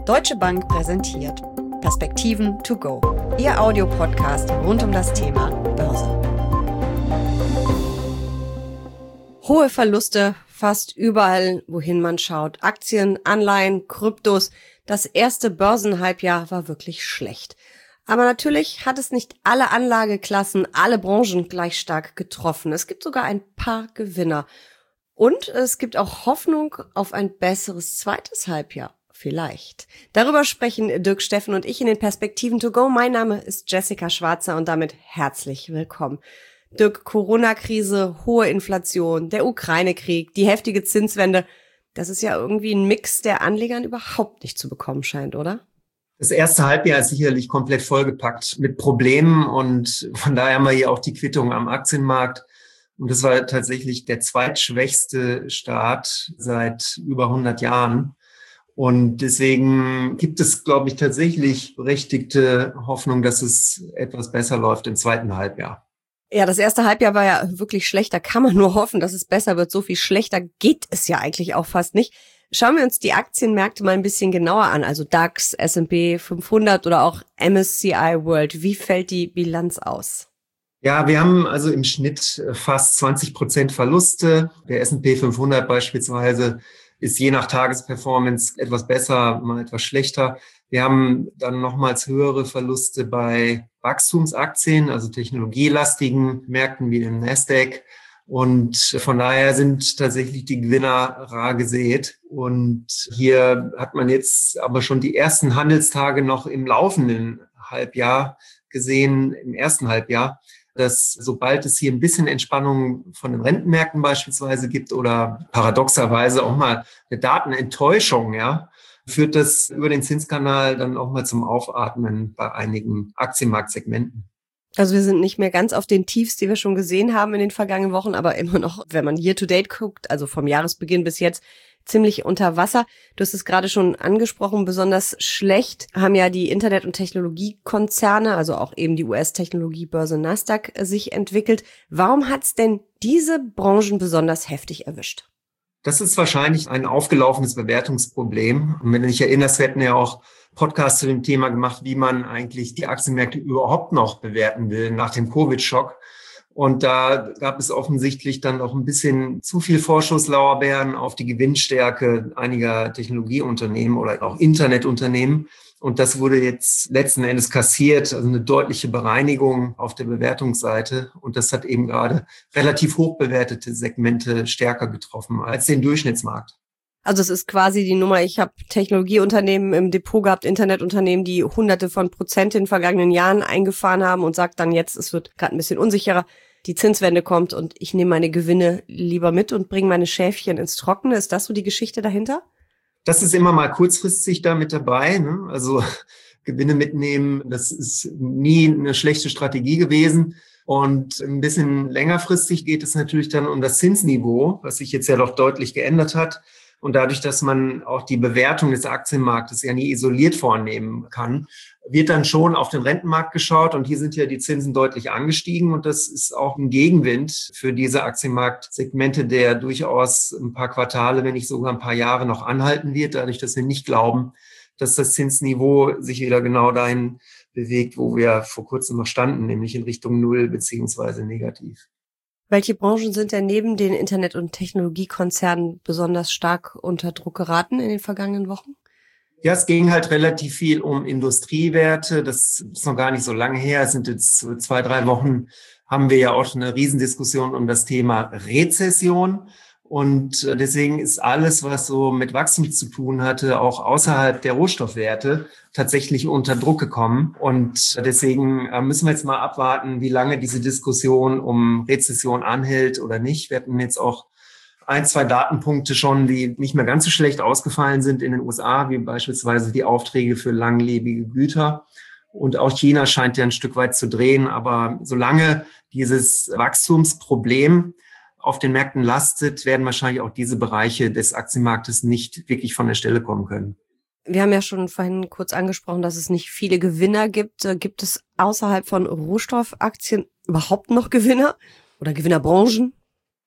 Deutsche Bank präsentiert Perspektiven to go, Ihr Audiopodcast rund um das Thema Börse. Hohe Verluste fast überall, wohin man schaut. Aktien, Anleihen, Kryptos. Das erste Börsenhalbjahr war wirklich schlecht. Aber natürlich hat es nicht alle Anlageklassen, alle Branchen gleich stark getroffen. Es gibt sogar ein paar Gewinner. Und es gibt auch Hoffnung auf ein besseres zweites Halbjahr. Vielleicht. Darüber sprechen Dirk Steffen und ich in den Perspektiven to go. Mein Name ist Jessica Schwarzer und damit herzlich willkommen. Dirk, Corona-Krise, hohe Inflation, der Ukraine-Krieg, die heftige Zinswende. Das ist ja irgendwie ein Mix, der Anlegern überhaupt nicht zu bekommen scheint, oder? Das erste Halbjahr ist sicherlich komplett vollgepackt mit Problemen und von daher haben wir hier auch die Quittung am Aktienmarkt. Und das war tatsächlich der zweitschwächste Start seit über 100 Jahren. Und deswegen gibt es, glaube ich, tatsächlich berechtigte Hoffnung, dass es etwas besser läuft im zweiten Halbjahr. Ja, das erste Halbjahr war ja wirklich schlecht. Da kann man nur hoffen, dass es besser wird. So viel schlechter geht es ja eigentlich auch fast nicht. Schauen wir uns die Aktienmärkte mal ein bisschen genauer an. Also DAX, S&P 500 oder auch MSCI World. Wie fällt die Bilanz aus? Ja, wir haben also im Schnitt fast 20% Verluste. Der S&P 500 beispielsweise ist je nach Tagesperformance etwas besser, mal etwas schlechter. Wir haben dann nochmals höhere Verluste bei Wachstumsaktien, also technologielastigen Märkten wie dem Nasdaq. Und von daher sind tatsächlich die Gewinner rar gesät. Und hier hat man jetzt aber schon die ersten Handelstage noch im laufenden Halbjahr gesehen, im ersten Halbjahr, dass sobald es hier ein bisschen Entspannung von den Rentenmärkten beispielsweise gibt oder paradoxerweise auch mal eine Datenenttäuschung, ja, führt das über den Zinskanal dann auch mal zum Aufatmen bei einigen Aktienmarktsegmenten. Also wir sind nicht mehr ganz auf den Tiefs, die wir schon gesehen haben in den vergangenen Wochen, aber immer noch, wenn man year-to-date guckt, also vom Jahresbeginn bis jetzt, ziemlich unter Wasser. Du hast es gerade schon angesprochen, besonders schlecht haben ja die Internet- und Technologiekonzerne, also auch eben die US-Technologiebörse Nasdaq, sich entwickelt. Warum hat's denn diese Branchen besonders heftig erwischt? Das ist wahrscheinlich ein aufgelaufenes Bewertungsproblem. Und wenn du dich erinnerst, wir hatten ja auch Podcasts zu dem Thema gemacht, wie man eigentlich die Aktienmärkte überhaupt noch bewerten will nach dem Covid-Schock. Und da gab es offensichtlich dann noch ein bisschen zu viel Vorschusslorbeeren auf die Gewinnstärke einiger Technologieunternehmen oder auch Internetunternehmen. Und das wurde jetzt letzten Endes kassiert, also eine deutliche Bereinigung auf der Bewertungsseite. Und das hat eben gerade relativ hoch bewertete Segmente stärker getroffen als den Durchschnittsmarkt. Also es ist quasi die Nummer, ich habe Technologieunternehmen im Depot gehabt, Internetunternehmen, die Hunderte von Prozent in den vergangenen Jahren eingefahren haben und sagt dann jetzt, es wird gerade ein bisschen unsicherer, die Zinswende kommt und ich nehme meine Gewinne lieber mit und bringe meine Schäfchen ins Trockene. Ist das so die Geschichte dahinter? Das ist immer mal kurzfristig da mit dabei, ne? Also Gewinne mitnehmen, das ist nie eine schlechte Strategie gewesen. Und ein bisschen längerfristig geht es natürlich dann um das Zinsniveau, was sich jetzt ja doch deutlich geändert hat. Und dadurch, dass man auch die Bewertung des Aktienmarktes ja nie isoliert vornehmen kann, wird dann schon auf den Rentenmarkt geschaut. Und hier sind ja die Zinsen deutlich angestiegen. Und das ist auch ein Gegenwind für diese Aktienmarktsegmente, der durchaus ein paar Quartale, wenn nicht sogar ein paar Jahre noch anhalten wird, dadurch, dass wir nicht glauben, dass das Zinsniveau sich wieder genau dahin bewegt, wo wir vor kurzem noch standen, nämlich in Richtung Null beziehungsweise negativ. Welche Branchen sind denn neben den Internet- und Technologiekonzernen besonders stark unter Druck geraten in den vergangenen Wochen? Ja, es ging halt relativ viel um Industriewerte. Das ist noch gar nicht so lange her. Es sind jetzt 2-3 Wochen, haben wir ja auch eine Riesendiskussion um das Thema Rezession. Und deswegen ist alles, was so mit Wachstum zu tun hatte, auch außerhalb der Rohstoffwerte tatsächlich unter Druck gekommen. Und deswegen müssen wir jetzt mal abwarten, wie lange diese Diskussion um Rezession anhält oder nicht. Wir hatten jetzt auch 1-2 Datenpunkte schon, die nicht mehr ganz so schlecht ausgefallen sind in den USA, wie beispielsweise die Aufträge für langlebige Güter. Und auch China scheint ja ein Stück weit zu drehen. Aber solange dieses Wachstumsproblem auf den Märkten lastet, werden wahrscheinlich auch diese Bereiche des Aktienmarktes nicht wirklich von der Stelle kommen können. Wir haben ja schon vorhin kurz angesprochen, dass es nicht viele Gewinner gibt. Gibt es außerhalb von Rohstoffaktien überhaupt noch Gewinner oder Gewinnerbranchen?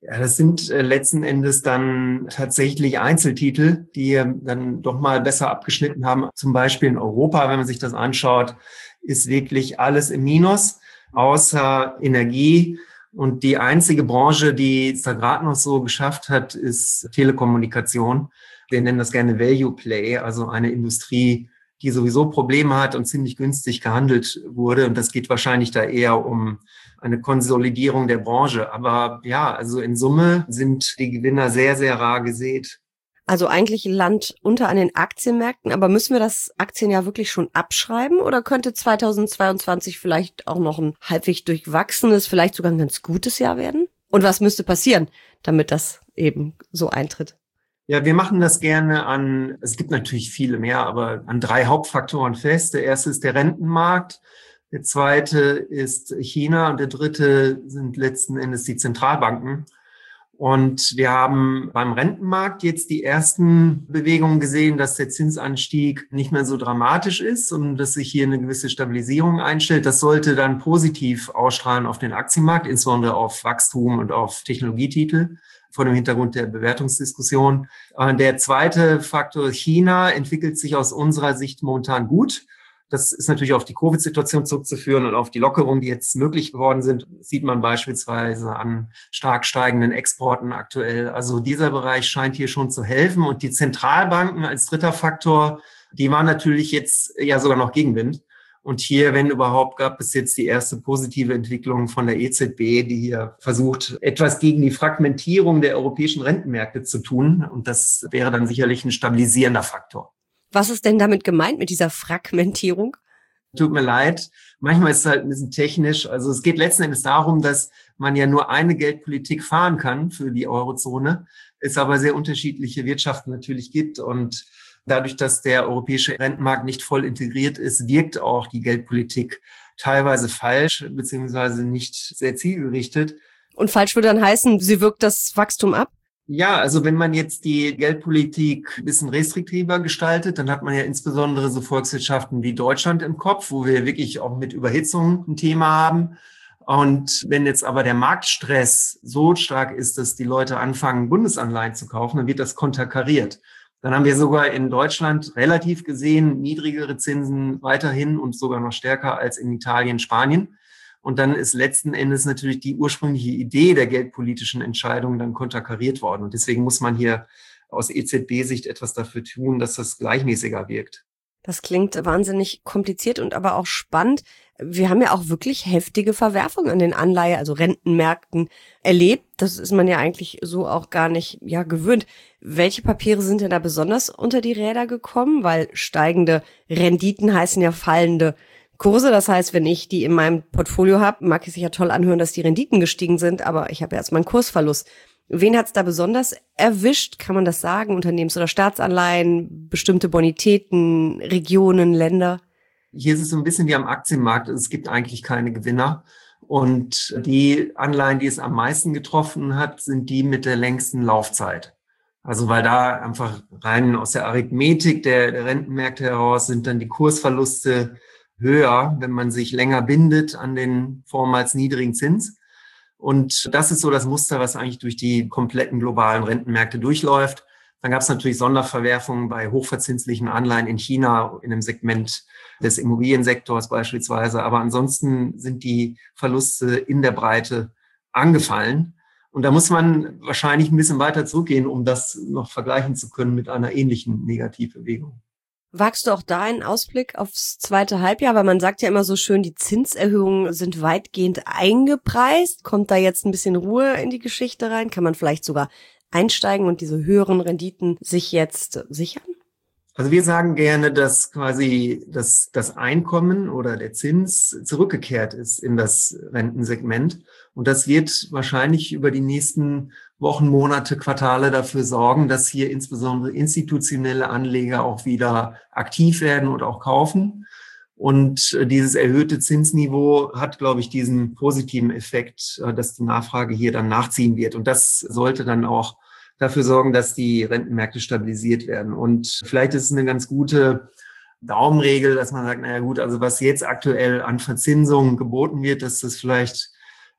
Ja, das sind letzten Endes dann tatsächlich Einzeltitel, die dann doch mal besser abgeschnitten haben. Zum Beispiel in Europa, wenn man sich das anschaut, ist wirklich alles im Minus, außer Energie. Und die einzige Branche, die es da gerade noch so geschafft hat, ist Telekommunikation. Wir nennen das gerne Value Play, also eine Industrie, die sowieso Probleme hat und ziemlich günstig gehandelt wurde. Und das geht wahrscheinlich da eher um eine Konsolidierung der Branche. Aber ja, also in Summe sind die Gewinner sehr, sehr rar gesät. Also eigentlich Land unter an den Aktienmärkten, aber müssen wir das Aktienjahr wirklich schon abschreiben oder könnte 2022 vielleicht auch noch ein halbwegs durchwachsenes, vielleicht sogar ein ganz gutes Jahr werden? Und was müsste passieren, damit das eben so eintritt? Ja, wir machen das gerne es gibt natürlich viele mehr, aber an 3 Hauptfaktoren fest. Der erste ist der Rentenmarkt, der zweite ist China und der dritte sind letzten Endes die Zentralbanken. Und wir haben beim Rentenmarkt jetzt die ersten Bewegungen gesehen, dass der Zinsanstieg nicht mehr so dramatisch ist und dass sich hier eine gewisse Stabilisierung einstellt. Das sollte dann positiv ausstrahlen auf den Aktienmarkt, insbesondere auf Wachstum und auf Technologietitel vor dem Hintergrund der Bewertungsdiskussion. Der zweite Faktor China entwickelt sich aus unserer Sicht momentan gut. Das ist natürlich auf die Covid-Situation zurückzuführen und auf die Lockerungen, die jetzt möglich geworden sind. Das sieht man beispielsweise an stark steigenden Exporten aktuell. Also dieser Bereich scheint hier schon zu helfen. Und die Zentralbanken als dritter Faktor, die waren natürlich jetzt ja sogar noch Gegenwind. Und hier, wenn überhaupt, gab es jetzt die erste positive Entwicklung von der EZB, die hier versucht, etwas gegen die Fragmentierung der europäischen Rentenmärkte zu tun. Und das wäre dann sicherlich ein stabilisierender Faktor. Was ist denn damit gemeint mit dieser Fragmentierung? Tut mir leid, manchmal ist es halt ein bisschen technisch. Also es geht letzten Endes darum, dass man ja nur eine Geldpolitik fahren kann für die Eurozone, es aber sehr unterschiedliche Wirtschaften natürlich gibt. Und dadurch, dass der europäische Rentenmarkt nicht voll integriert ist, wirkt auch die Geldpolitik teilweise falsch beziehungsweise nicht sehr zielgerichtet. Und falsch würde dann heißen, sie wirkt das Wachstum ab? Ja, also wenn man jetzt die Geldpolitik ein bisschen restriktiver gestaltet, dann hat man ja insbesondere so Volkswirtschaften wie Deutschland im Kopf, wo wir wirklich auch mit Überhitzung ein Thema haben. Und wenn jetzt aber der Marktstress so stark ist, dass die Leute anfangen, Bundesanleihen zu kaufen, dann wird das konterkariert. Dann haben wir sogar in Deutschland relativ gesehen niedrigere Zinsen weiterhin und sogar noch stärker als in Italien, Spanien. Und dann ist letzten Endes natürlich die ursprüngliche Idee der geldpolitischen Entscheidung dann konterkariert worden. Und deswegen muss man hier aus EZB-Sicht etwas dafür tun, dass das gleichmäßiger wirkt. Das klingt wahnsinnig kompliziert und aber auch spannend. Wir haben ja auch wirklich heftige Verwerfungen an den also Rentenmärkten erlebt. Das ist man ja eigentlich so auch gar nicht gewöhnt. Welche Papiere sind denn da besonders unter die Räder gekommen? Weil steigende Renditen heißen ja fallende Kurse. Das heißt, wenn ich die in meinem Portfolio habe, mag es sich ja toll anhören, dass die Renditen gestiegen sind, aber ich habe ja erstmal einen Kursverlust. Wen hat es da besonders erwischt? Kann man das sagen? Unternehmens- oder Staatsanleihen, bestimmte Bonitäten, Regionen, Länder? Hier ist es so ein bisschen wie am Aktienmarkt. Es gibt eigentlich keine Gewinner. Und die Anleihen, die es am meisten getroffen hat, sind die mit der längsten Laufzeit. Also weil da einfach rein aus der Arithmetik der Rentenmärkte heraus sind dann die Kursverluste höher, wenn man sich länger bindet an den vormals niedrigen Zins. Und das ist so das Muster, was eigentlich durch die kompletten globalen Rentenmärkte durchläuft. Dann gab es natürlich Sonderverwerfungen bei hochverzinslichen Anleihen in China, in dem Segment des Immobiliensektors beispielsweise. Aber ansonsten sind die Verluste in der Breite angefallen. Und da muss man wahrscheinlich ein bisschen weiter zurückgehen, um das noch vergleichen zu können mit einer ähnlichen Negativbewegung. Wagst du auch da einen Ausblick aufs zweite Halbjahr? Weil man sagt ja immer so schön, die Zinserhöhungen sind weitgehend eingepreist. Kommt da jetzt ein bisschen Ruhe in die Geschichte rein? Kann man vielleicht sogar einsteigen und diese höheren Renditen sich jetzt sichern? Also wir sagen gerne, dass quasi das Einkommen oder der Zins zurückgekehrt ist in das Rentensegment. Und das wird wahrscheinlich über die nächsten Wochen, Monate, Quartale dafür sorgen, dass hier insbesondere institutionelle Anleger auch wieder aktiv werden und auch kaufen. Und dieses erhöhte Zinsniveau hat, glaube ich, diesen positiven Effekt, dass die Nachfrage hier dann nachziehen wird. Und das sollte dann auch dafür sorgen, dass die Rentenmärkte stabilisiert werden. Und vielleicht ist es eine ganz gute Daumenregel, dass man sagt, naja gut, also was jetzt aktuell an Verzinsungen geboten wird, dass das vielleicht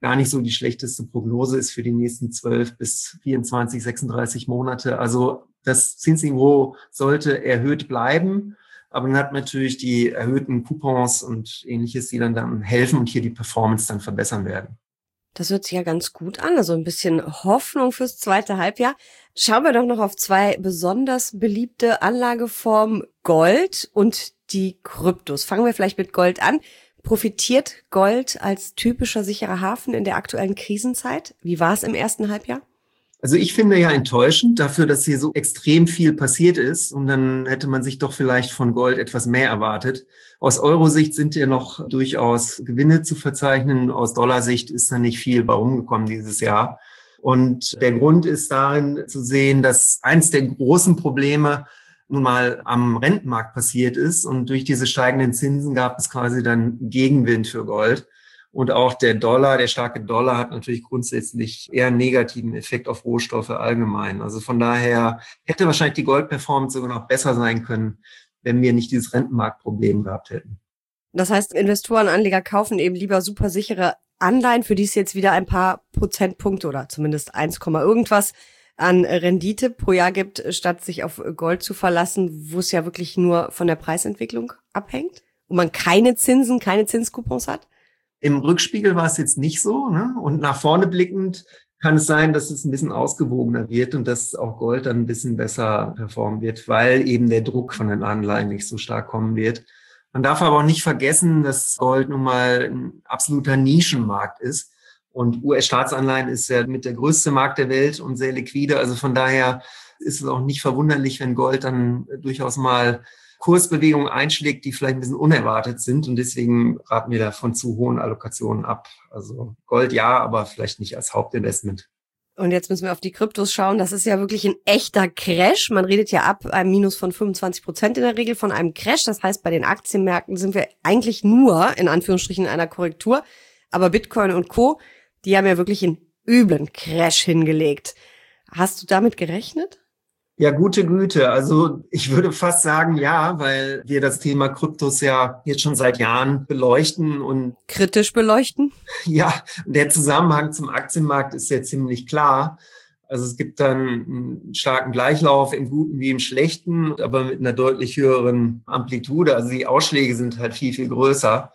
gar nicht so die schlechteste Prognose ist für die nächsten 12 bis 24, 36 Monate. Also das Zinsniveau sollte erhöht bleiben. Aber man hat natürlich die erhöhten Coupons und Ähnliches, die dann helfen und hier die Performance dann verbessern werden. Das hört sich ja ganz gut an, also ein bisschen Hoffnung fürs zweite Halbjahr. Schauen wir doch noch auf zwei besonders beliebte Anlageformen, Gold und die Kryptos. Fangen wir vielleicht mit Gold an. Profitiert Gold als typischer sicherer Hafen in der aktuellen Krisenzeit? Wie war es im ersten Halbjahr? Also ich finde ja enttäuschend dafür, dass hier so extrem viel passiert ist und dann hätte man sich doch vielleicht von Gold etwas mehr erwartet. Aus Euro-Sicht sind ja noch durchaus Gewinne zu verzeichnen. Aus Dollar-Sicht ist da nicht viel bei rumgekommen dieses Jahr. Und der Grund ist darin zu sehen, dass eins der großen Probleme nun mal am Rentenmarkt passiert ist und durch diese steigenden Zinsen gab es quasi dann Gegenwind für Gold. Und auch der starke Dollar hat natürlich grundsätzlich eher einen negativen Effekt auf Rohstoffe allgemein. Also von daher hätte wahrscheinlich die Gold-Performance sogar noch besser sein können, wenn wir nicht dieses Rentenmarktproblem gehabt hätten. Das heißt, Investoren, Anleger kaufen eben lieber super sichere Anleihen, für die es jetzt wieder ein paar Prozentpunkte oder zumindest 1, irgendwas an Rendite pro Jahr gibt, statt sich auf Gold zu verlassen, wo es ja wirklich nur von der Preisentwicklung abhängt und man keine Zinscoupons hat? Im Rückspiegel war es jetzt nicht so, ne? Und nach vorne blickend kann es sein, dass es ein bisschen ausgewogener wird und dass auch Gold dann ein bisschen besser performen wird, weil eben der Druck von den Anleihen nicht so stark kommen wird. Man darf aber auch nicht vergessen, dass Gold nun mal ein absoluter Nischenmarkt ist. Und US-Staatsanleihen ist ja mit der größte Markt der Welt und sehr liquide. Also von daher ist es auch nicht verwunderlich, wenn Gold dann durchaus mal Kursbewegungen einschlägt, die vielleicht ein bisschen unerwartet sind. Und deswegen raten wir da von zu hohen Allokationen ab. Also Gold ja, aber vielleicht nicht als Hauptinvestment. Und jetzt müssen wir auf die Kryptos schauen. Das ist ja wirklich ein echter Crash. Man redet ja ab einem Minus von 25% in der Regel von einem Crash. Das heißt, bei den Aktienmärkten sind wir eigentlich nur, in Anführungsstrichen, in einer Korrektur. Aber Bitcoin und Co., die haben ja wirklich einen üblen Crash hingelegt. Hast du damit gerechnet? Ja, gute Güte. Also ich würde fast sagen, ja, weil wir das Thema Kryptos ja jetzt schon seit Jahren beleuchten und kritisch beleuchten. Ja, der Zusammenhang zum Aktienmarkt ist ja ziemlich klar. Also es gibt dann einen starken Gleichlauf im Guten wie im Schlechten, aber mit einer deutlich höheren Amplitude. Also die Ausschläge sind halt viel, viel größer.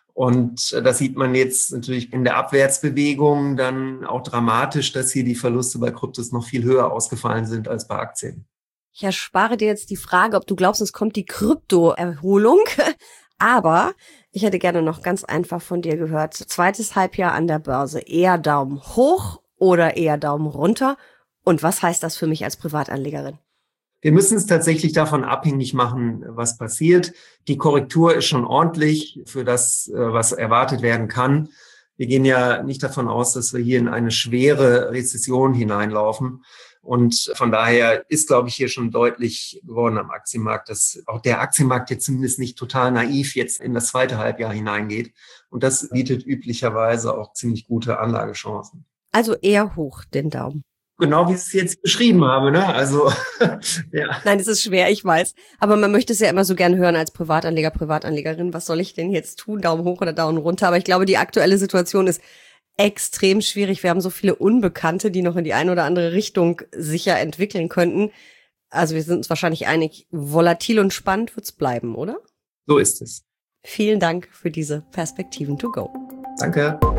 Und das sieht man jetzt natürlich in der Abwärtsbewegung dann auch dramatisch, dass hier die Verluste bei Kryptos noch viel höher ausgefallen sind als bei Aktien. Ich erspare dir jetzt die Frage, ob du glaubst, es kommt die Krypto-Erholung. Aber ich hätte gerne noch ganz einfach von dir gehört. Zweites Halbjahr an der Börse. Eher Daumen hoch oder eher Daumen runter? Und was heißt das für mich als Privatanlegerin? Wir müssen es tatsächlich davon abhängig machen, was passiert. Die Korrektur ist schon ordentlich für das, was erwartet werden kann. Wir gehen ja nicht davon aus, dass wir hier in eine schwere Rezession hineinlaufen. Und von daher ist, glaube ich, hier schon deutlich geworden am Aktienmarkt, dass auch der Aktienmarkt jetzt zumindest nicht total naiv jetzt in das zweite Halbjahr hineingeht. Und das bietet üblicherweise auch ziemlich gute Anlagechancen. Also eher hoch den Daumen. Genau wie ich es jetzt beschrieben habe, ne? Also, ja. Nein, es ist schwer, ich weiß. Aber man möchte es ja immer so gern hören als Privatanleger, Privatanlegerin. Was soll ich denn jetzt tun? Daumen hoch oder Daumen runter? Aber ich glaube, die aktuelle Situation ist extrem schwierig. Wir haben so viele Unbekannte, die noch in die eine oder andere Richtung sicher entwickeln könnten. Also wir sind uns wahrscheinlich einig, volatil und spannend wird's bleiben, oder? So ist es. Vielen Dank für diese Perspektiven to go. Danke.